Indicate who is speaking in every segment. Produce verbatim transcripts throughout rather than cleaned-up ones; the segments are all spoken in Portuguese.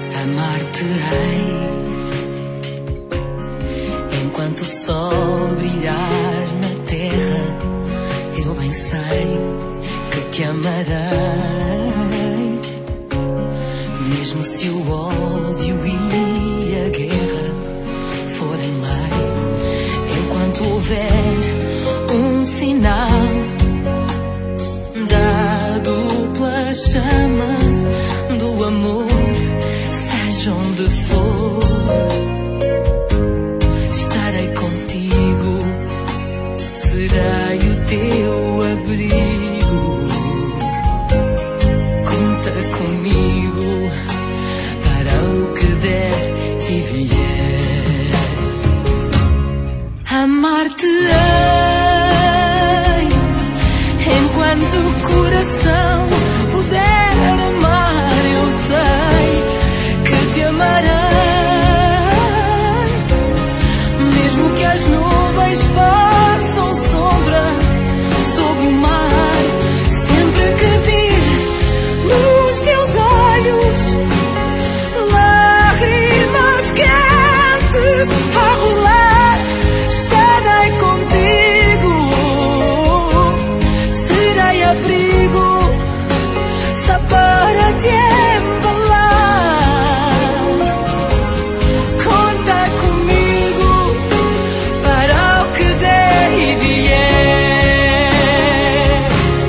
Speaker 1: amar-te-ei enquanto o sol brilhar na terra. Eu bem sei que te amarei, mesmo se o ódio e a guerra forem lei. Enquanto houver um sinal da dupla chama do amor, seja onde for, estarei contigo, serei o teu abrigo. Conta comigo para o que der e vier. Amar-te-ei enquanto o coração puder amar. Eu sei que te amarei, mesmo que as nuvens façam sombra sobre o mar. Sempre que vir nos teus olhos lágrimas quentes a rolar, estarei contigo, serei abrigo só para te embalar. Conta comigo para o que der e vier.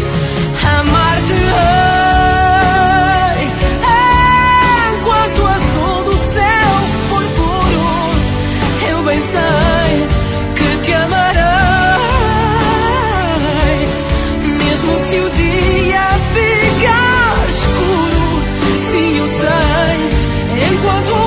Speaker 1: Amar-te-ei enquanto o azul do céu for puro. Eu bem sei que te amarei, mesmo se o dia ficar escuro. Sim, eu sei, enquanto